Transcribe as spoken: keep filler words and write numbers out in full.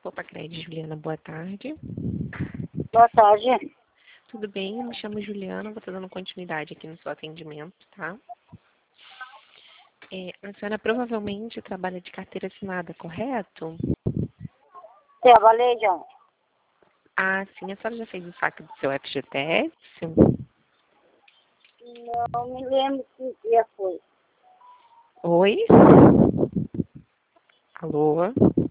Opa, Cred, Juliana, boa tarde. Boa tarde. Tudo bem? Eu me chamo Juliana, vou estar dando continuidade aqui no seu atendimento, tá? É, a senhora provavelmente trabalha de carteira assinada, correto? Trabalhei já. Ah, sim. A senhora já fez o saque do seu F G T S? Não me lembro que dia foi. Oi? Alô?